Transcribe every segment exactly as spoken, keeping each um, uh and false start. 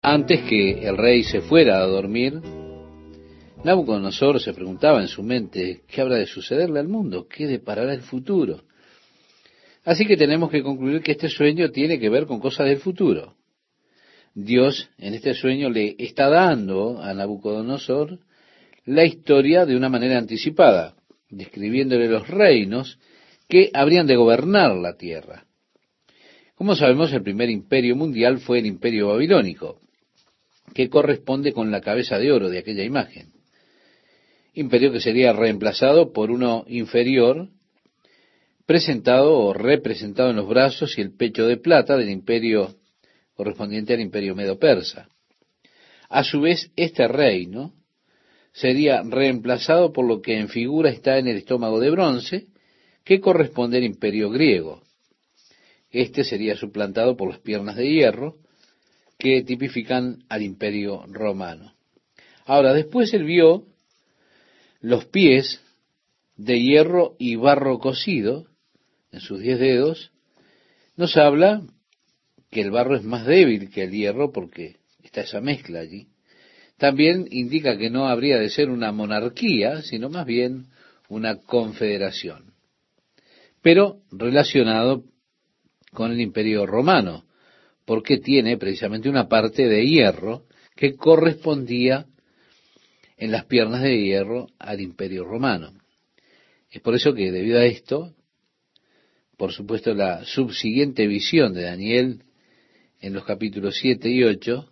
Antes que el rey se fuera a dormir, Nabucodonosor se preguntaba en su mente, ¿qué habrá de sucederle al mundo? ¿Qué deparará el futuro? Así que tenemos que concluir que este sueño tiene que ver con cosas del futuro. Dios en este sueño le está dando a Nabucodonosor la historia de una manera anticipada, describiéndole los reinos que habrían de gobernar la tierra. Como sabemos, el primer imperio mundial fue el imperio babilónico, que corresponde con la cabeza de oro de aquella imagen. Imperio que sería reemplazado por uno inferior, presentado o representado en los brazos y el pecho de plata del imperio correspondiente al imperio medo-persa. A su vez, este reino sería reemplazado por lo que en figura está en el estómago de bronce, que corresponde al imperio griego. Este sería suplantado por las piernas de hierro, que tipifican al imperio romano. Ahora, después él vio los pies de hierro y barro cocido en sus diez dedos. Nos habla que el barro es más débil que el hierro porque está esa mezcla allí. También indica que no habría de ser una monarquía, sino más bien una confederación, pero relacionado con el imperio romano, porque tiene precisamente una parte de hierro que correspondía en las piernas de hierro al imperio romano. Es por eso que debido a esto, por supuesto, la subsiguiente visión de Daniel en los capítulos siete y ocho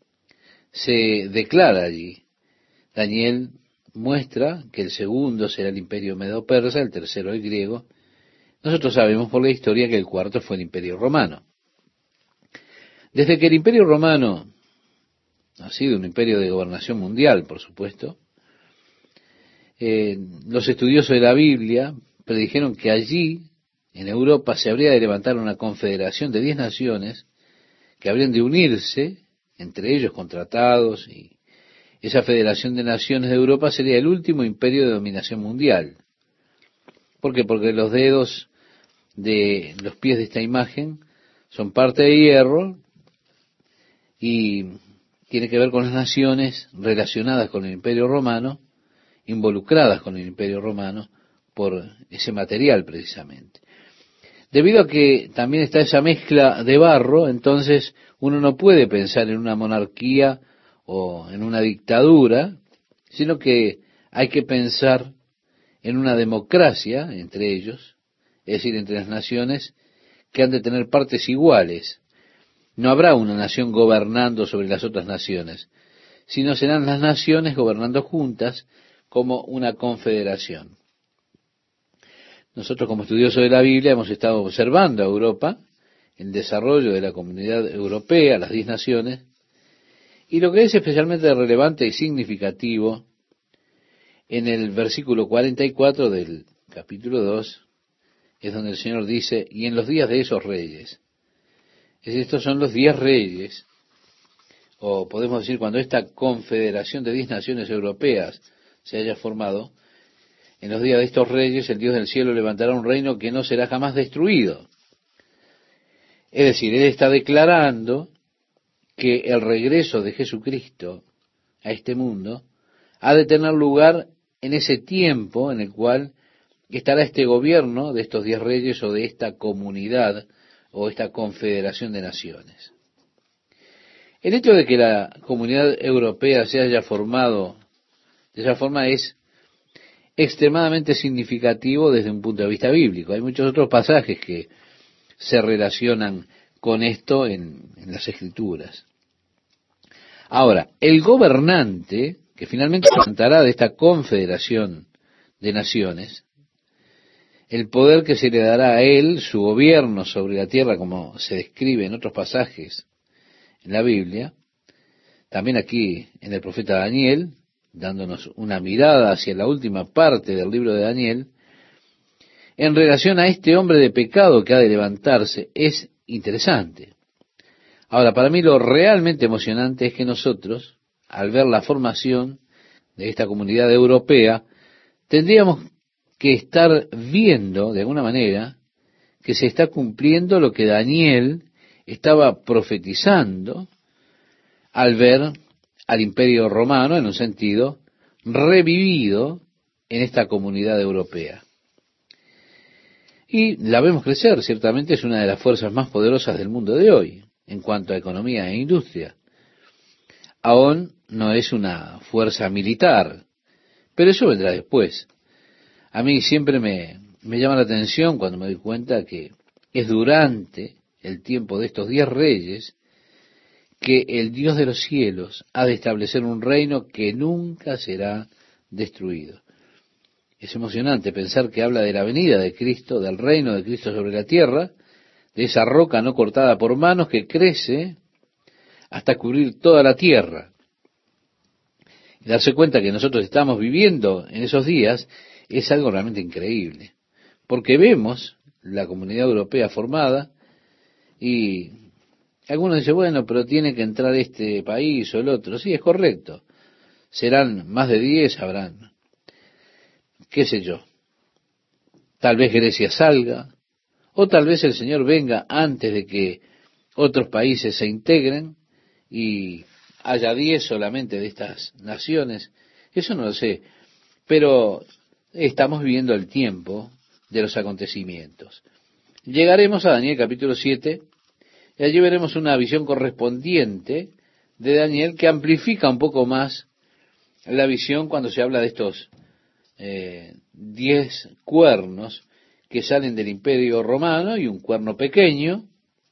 se declara allí. Daniel muestra que el segundo será el imperio medo-persa, el tercero el griego. Nosotros sabemos por la historia que el cuarto fue el imperio romano. Desde que el imperio romano ha sido un imperio de gobernación mundial, por supuesto, eh, los estudiosos de la Biblia predijeron que allí, en Europa, se habría de levantar una confederación de diez naciones que habrían de unirse, entre ellos con tratados, y esa federación de naciones de Europa sería el último imperio de dominación mundial. ¿Por qué? Porque los dedos de los pies de esta imagen son parte de hierro y tiene que ver con las naciones relacionadas con el imperio romano, involucradas con el imperio romano por ese material precisamente. Debido a que también está esa mezcla de barro, entonces uno no puede pensar en una monarquía o en una dictadura, sino que hay que pensar en una democracia entre ellos, es decir, entre las naciones que han de tener partes iguales. No habrá una nación gobernando sobre las otras naciones, sino serán las naciones gobernando juntas como una confederación. Nosotros como estudiosos de la Biblia hemos estado observando a Europa, el desarrollo de la comunidad europea, las diez naciones, y lo que es especialmente relevante y significativo en el versículo cuarenta y cuatro del capítulo dos, es donde el Señor dice, y en los días de esos reyes. Es decir, estos son los diez reyes, o podemos decir cuando esta confederación de diez naciones europeas se haya formado, en los días de estos reyes el Dios del cielo levantará un reino que no será jamás destruido. Es decir, Él está declarando que el regreso de Jesucristo a este mundo ha de tener lugar en ese tiempo en el cual estará este gobierno de estos diez reyes o de esta comunidad o esta confederación de naciones. El hecho de que la comunidad europea se haya formado de esa forma es extremadamente significativo desde un punto de vista bíblico. Hay muchos otros pasajes que se relacionan con esto en, en las Escrituras. Ahora, el gobernante que finalmente se levantará de esta confederación de naciones, el poder que se le dará a él, su gobierno sobre la tierra, como se describe en otros pasajes en la Biblia, también aquí en el profeta Daniel, dándonos una mirada hacia la última parte del libro de Daniel, en relación a este hombre de pecado que ha de levantarse, es interesante. Ahora, para mí lo realmente emocionante es que nosotros, al ver la formación de esta comunidad europea, tendríamos que estar viendo, de alguna manera, que se está cumpliendo lo que Daniel estaba profetizando al ver al Imperio Romano, en un sentido, revivido en esta comunidad europea. Y la vemos crecer, ciertamente es una de las fuerzas más poderosas del mundo de hoy, en cuanto a economía e industria. Aún no es una fuerza militar, pero eso vendrá después. A mí siempre me, me llama la atención cuando me doy cuenta que es durante el tiempo de estos diez reyes que el Dios de los cielos ha de establecer un reino que nunca será destruido. Es emocionante pensar que habla de la venida de Cristo, del reino de Cristo sobre la tierra, de esa roca no cortada por manos que crece hasta cubrir toda la tierra. Y darse cuenta que nosotros estamos viviendo en esos días es algo realmente increíble, porque vemos la comunidad europea formada y algunos dicen, bueno, pero tiene que entrar este país o el otro. Sí, es correcto. Serán más de diez, habrán, qué sé yo. Tal vez Grecia salga, o tal vez el Señor venga antes de que otros países se integren y haya diez solamente de estas naciones. Eso no lo sé, pero estamos viviendo el tiempo de los acontecimientos. Llegaremos a Daniel capítulo siete, y allí veremos una visión correspondiente de Daniel que amplifica un poco más la visión cuando se habla de estos eh, diez cuernos que salen del Imperio Romano y un cuerno pequeño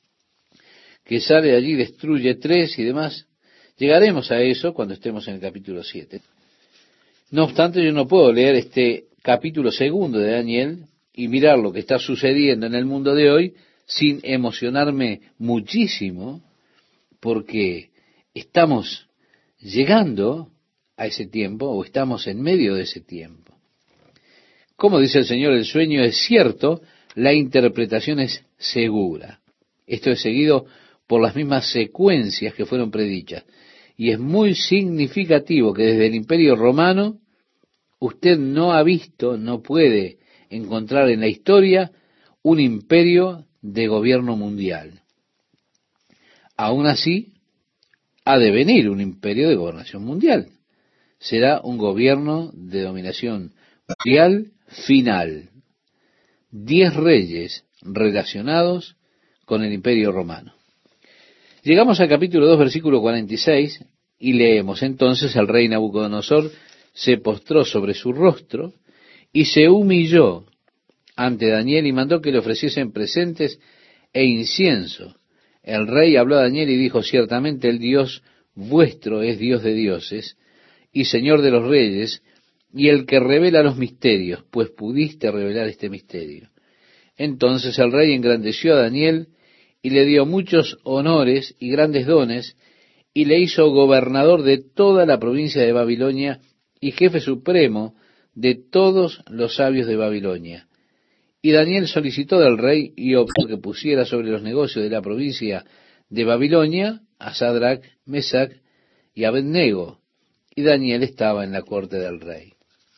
que sale de allí, destruye tres y demás. Llegaremos a eso cuando estemos en el capítulo siete. No obstante, yo no puedo leer este capítulo segundo de Daniel y mirar lo que está sucediendo en el mundo de hoy sin emocionarme muchísimo, porque estamos llegando a ese tiempo o estamos en medio de ese tiempo. Como dice el Señor, el sueño es cierto, la interpretación es segura. Esto es seguido por las mismas secuencias que fueron predichas. Y es muy significativo que desde el Imperio Romano usted no ha visto, no puede encontrar en la historia un imperio de gobierno mundial. Aún así, ha de venir un imperio de gobernación mundial. Será un gobierno de dominación mundial final. Diez reyes relacionados con el Imperio Romano. Llegamos al capítulo dos, versículo cuarenta y seis, y leemos: entonces el rey Nabucodonosor se postró sobre su rostro y se humilló ante Daniel y mandó que le ofreciesen presentes e incienso. El rey habló a Daniel y dijo: ciertamente el Dios vuestro es Dios de dioses y Señor de los reyes, y el que revela los misterios, pues pudiste revelar este misterio. Entonces el rey engrandeció a Daniel y le dio muchos honores y grandes dones, y le hizo gobernador de toda la provincia de Babilonia y jefe supremo de todos los sabios de Babilonia. Y Daniel solicitó del rey y obtuvo que pusiera sobre los negocios de la provincia de Babilonia a Sadrach, Mesach y Abednego, y Daniel estaba en la corte del rey.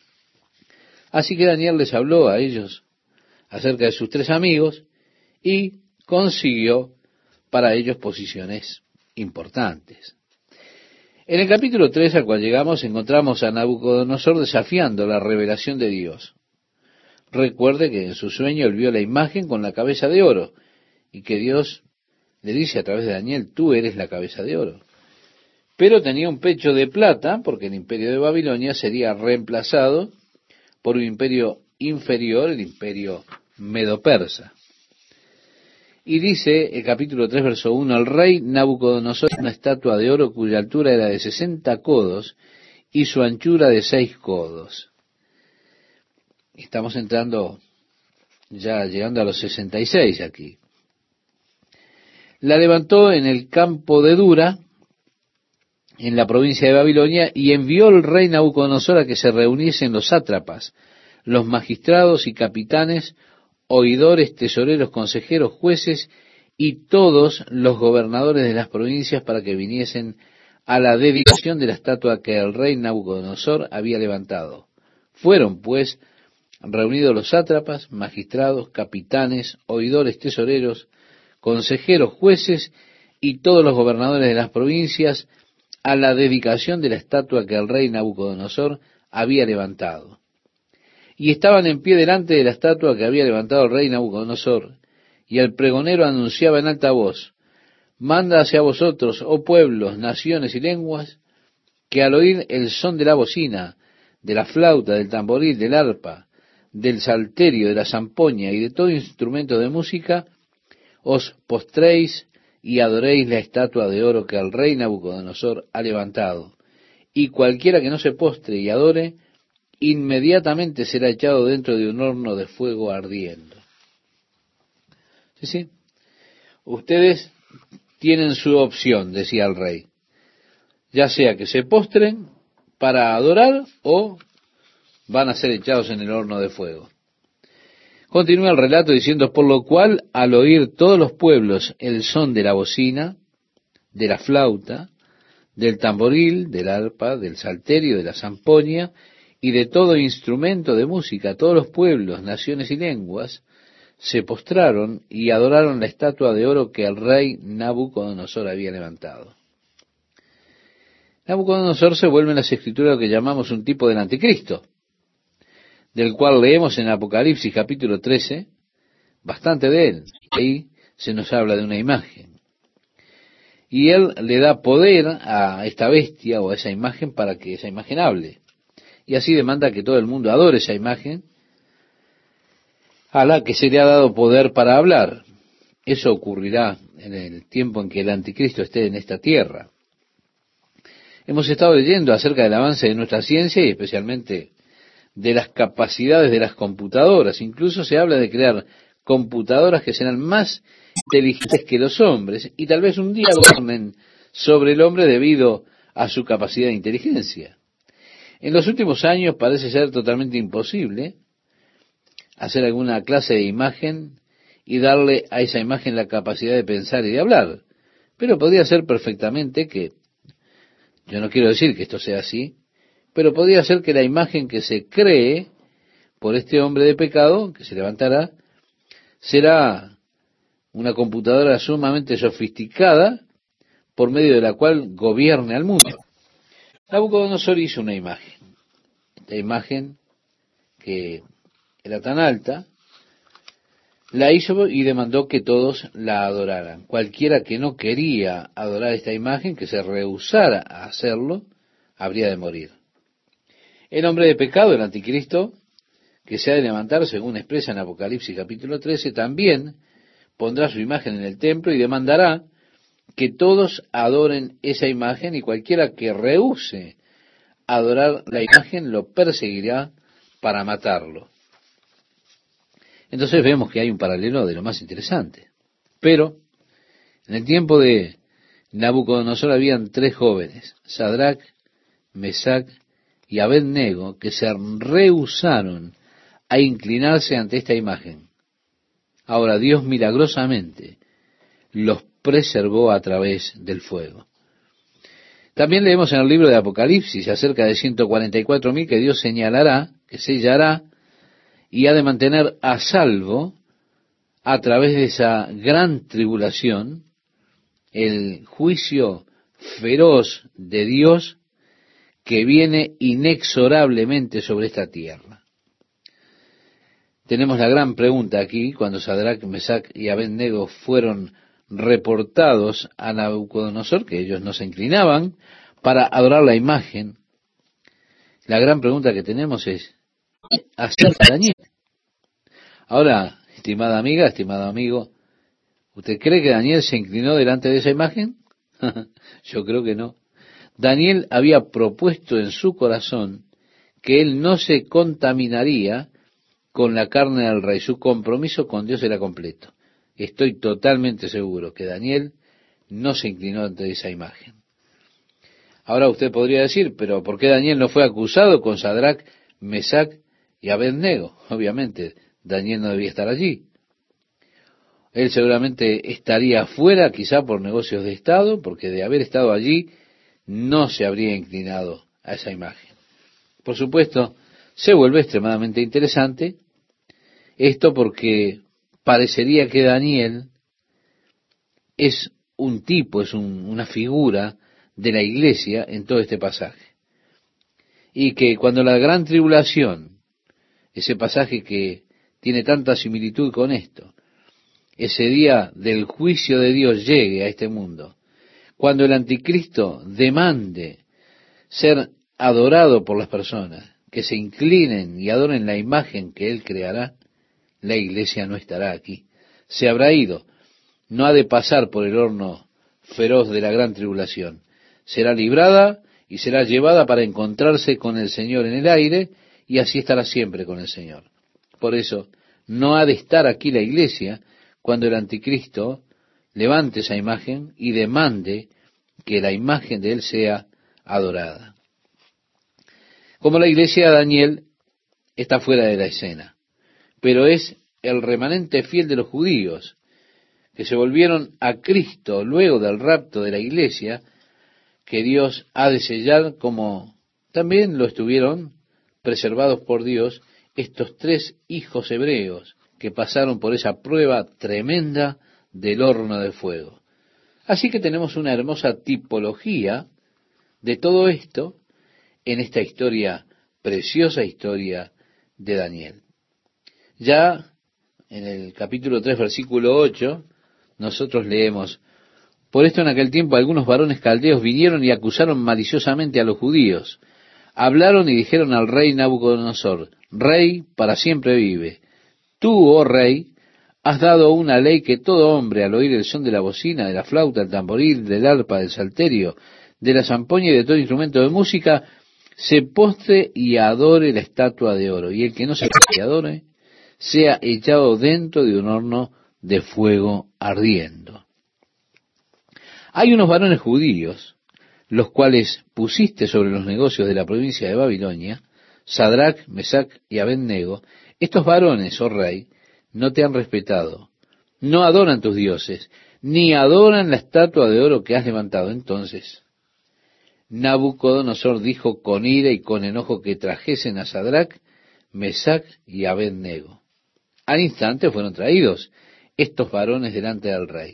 Así que Daniel les habló a ellos acerca de sus tres amigos y consiguió para ellos posiciones importantes. En el capítulo tres al cual llegamos encontramos a Nabucodonosor desafiando la revelación de Dios. Recuerde que en su sueño él vio la imagen con la cabeza de oro y que Dios le dice a través de Daniel: tú eres la cabeza de oro. Pero tenía un pecho de plata porque el imperio de Babilonia sería reemplazado por un imperio inferior, el imperio medo-persa. Y dice el capítulo tres, verso uno: el rey Nabucodonosor era una estatua de oro cuya altura era de sesenta codos y su anchura de seis codos. Estamos entrando, ya llegando a los sesenta y seis aquí. La levantó en el campo de Dura, en la provincia de Babilonia, y envió el rey Nabucodonosor a que se reuniesen los sátrapas, los magistrados y capitanes, oidores, tesoreros, consejeros, jueces y todos los gobernadores de las provincias para que viniesen a la dedicación de la estatua que el rey Nabucodonosor había levantado. Fueron, pues, reunidos los sátrapas, magistrados, capitanes, oidores, tesoreros, consejeros, jueces y todos los gobernadores de las provincias a la dedicación de la estatua que el rey Nabucodonosor había levantado. Y estaban en pie delante de la estatua que había levantado el rey Nabucodonosor, y el pregonero anunciaba en alta voz: manda hacia vosotros, oh pueblos, naciones y lenguas, que al oír el son de la bocina, de la flauta, del tamboril, del arpa, del salterio, de la zampoña y de todo instrumento de música, os postréis y adoréis la estatua de oro que el rey Nabucodonosor ha levantado. Y cualquiera que no se postre y adore, inmediatamente será echado dentro de un horno de fuego ardiendo. Sí, sí. Ustedes tienen su opción, decía el rey, ya sea que se postren para adorar o van a ser echados en el horno de fuego. Continúa el relato diciendo: por lo cual, al oír todos los pueblos el son de la bocina, de la flauta, del tamboril, del arpa, del salterio, de la zampoña y de todo instrumento de música, todos los pueblos, naciones y lenguas se postraron y adoraron la estatua de oro que el rey Nabucodonosor había levantado. Nabucodonosor se vuelve en las escrituras lo que llamamos un tipo del anticristo, del cual leemos en Apocalipsis capítulo trece, bastante de él. Ahí se nos habla de una imagen. Y él le da poder a esta bestia o a esa imagen para que esa imagen hable. Y así demanda que todo el mundo adore esa imagen a la que se le ha dado poder para hablar. Eso ocurrirá en el tiempo en que el anticristo esté en esta tierra. Hemos estado leyendo acerca del avance de nuestra ciencia y especialmente de las capacidades de las computadoras. Incluso se habla de crear computadoras que serán más inteligentes que los hombres y tal vez un día gobiernen sobre el hombre debido a su capacidad de inteligencia. En los últimos años parece ser totalmente imposible hacer alguna clase de imagen y darle a esa imagen la capacidad de pensar y de hablar. Pero podría ser perfectamente que, yo no quiero decir que esto sea así, pero podría ser que la imagen que se cree por este hombre de pecado, que se levantará, será una computadora sumamente sofisticada por medio de la cual gobierne al mundo. Nabucodonosor hizo una imagen. Esta imagen, que era tan alta, la hizo y demandó que todos la adoraran. Cualquiera que no quería adorar esta imagen, que se rehusara a hacerlo, habría de morir. El hombre de pecado, el anticristo, que se ha de levantar, según expresa en Apocalipsis capítulo trece, también pondrá su imagen en el templo y demandará que todos adoren esa imagen, y cualquiera que rehúse adorar la imagen lo perseguirá para matarlo. Entonces vemos que hay un paralelo de lo más interesante. Pero en el tiempo de Nabucodonosor habían tres jóvenes, Sadrach, Mesach y Abed-nego, que se rehusaron a inclinarse ante esta imagen. Ahora Dios milagrosamente los preservó a través del fuego. También leemos en el libro de Apocalipsis acerca de ciento cuarenta y cuatro mil que Dios señalará, que sellará y ha de mantener a salvo a través de esa gran tribulación, el juicio feroz de Dios que viene inexorablemente sobre esta tierra. Tenemos la gran pregunta aquí, cuando Sadrach, Mesach y Abed-nego fueron reportados a Nabucodonosor, que ellos no se inclinaban para adorar la imagen. La gran pregunta que tenemos es acerca de Daniel. Ahora, estimada amiga, estimado amigo, ¿usted cree que Daniel se inclinó delante de esa imagen? Yo creo que no. Daniel había propuesto en su corazón que él no se contaminaría con la carne del rey. Su compromiso con Dios era completo. Estoy totalmente seguro que Daniel no se inclinó ante esa imagen. Ahora usted podría decir, pero ¿por qué Daniel no fue acusado con Sadrach, Mesach y Abed-nego? Obviamente, Daniel no debía estar allí. Él seguramente estaría fuera, quizá por negocios de Estado, porque de haber estado allí, no se habría inclinado a esa imagen. Por supuesto, se vuelve extremadamente interesante esto porque parecería que Daniel es un tipo, es un, una figura de la iglesia en todo este pasaje. Y que cuando la gran tribulación, ese pasaje que tiene tanta similitud con esto, ese día del juicio de Dios llegue a este mundo, cuando el anticristo demande ser adorado por las personas, que se inclinen y adoren la imagen que él creará, la iglesia no estará aquí. Se habrá ido, no ha de pasar por el horno feroz de la gran tribulación. Será librada y será llevada para encontrarse con el Señor en el aire, y así estará siempre con el Señor. Por eso, no ha de estar aquí la iglesia cuando el anticristo levante esa imagen y demande que la imagen de él sea adorada. Como la iglesia, Daniel está fuera de la escena, pero es el remanente fiel de los judíos que se volvieron a Cristo luego del rapto de la iglesia, que Dios ha de sellar, como también lo estuvieron preservados por Dios estos tres hijos hebreos que pasaron por esa prueba tremenda del horno de fuego. Así que tenemos una hermosa tipología de todo esto en esta historia, preciosa historia de Daniel. Ya en el capítulo tres, versículo ocho, nosotros leemos: por esto en aquel tiempo algunos varones caldeos vinieron y acusaron maliciosamente a los judíos. Hablaron y dijeron al rey Nabucodonosor: Rey, para siempre vive. Tú, oh rey, has dado una ley que todo hombre, al oír el son de la bocina, de la flauta, del tamboril, del arpa, del salterio, de la zampoña y de todo instrumento de música, se postre y adore la estatua de oro. Y el que no se postre y adore, sea echado dentro de un horno de fuego ardiendo. Hay unos varones judíos, los cuales pusiste sobre los negocios de la provincia de Babilonia, Sadrach, Mesach y Abed-nego. Estos varones, oh rey, no te han respetado, no adoran tus dioses, ni adoran la estatua de oro que has levantado. Entonces Nabucodonosor dijo con ira y con enojo que trajesen a Sadrach, Mesach y Abed-nego. Al instante fueron traídos estos varones delante del rey.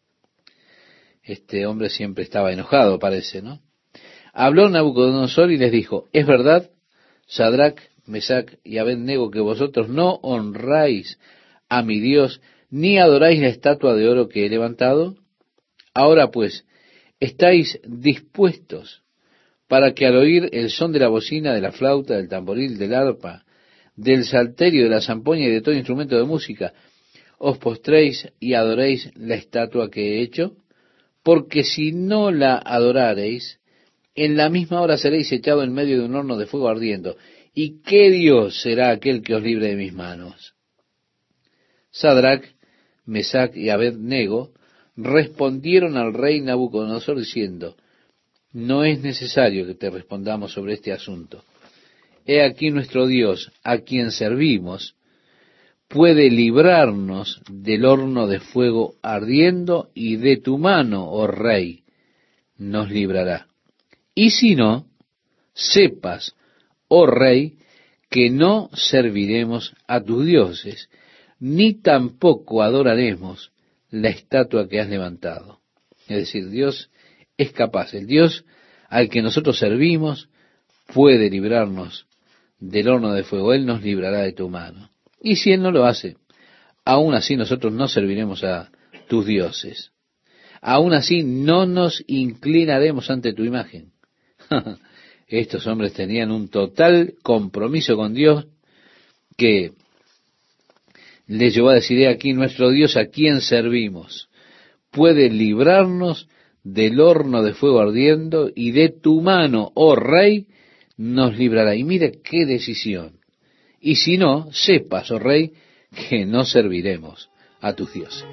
Este hombre siempre estaba enojado, parece, ¿no? Habló Nabucodonosor y les dijo: es verdad, Sadrach, Mesach y Abed-nego, que vosotros no honráis a mi Dios, ni adoráis la estatua de oro que he levantado. Ahora pues, ¿estáis dispuestos para que al oír el son de la bocina, de la flauta, del tamboril, del arpa, del salterio, de la zampoña y de todo instrumento de música, os postréis y adoréis la estatua que he hecho? Porque si no la adorareis, en la misma hora seréis echados en medio de un horno de fuego ardiendo. ¿Y qué Dios será aquel que os libre de mis manos? Sadrach, Mesach y Abed-nego respondieron al rey Nabucodonosor diciendo: no es necesario que te respondamos sobre este asunto. He aquí nuestro Dios, a quien servimos, puede librarnos del horno de fuego ardiendo, y de tu mano, oh rey, nos librará. Y si no, sepas, oh rey, que no serviremos a tus dioses, ni tampoco adoraremos la estatua que has levantado. Es decir, Dios es capaz, el Dios al que nosotros servimos puede librarnos del horno de fuego, Él nos librará de tu mano. Y si Él no lo hace, aún así nosotros no serviremos a tus dioses. Aún así no nos inclinaremos ante tu imagen. Estos hombres tenían un total compromiso con Dios que les llevó a decir: he aquí nuestro Dios, a quien servimos, puede librarnos del horno de fuego ardiendo, y de tu mano, oh rey, nos librará. Y mire qué decisión. Y si no, sepas, oh rey, que no serviremos a tus dioses.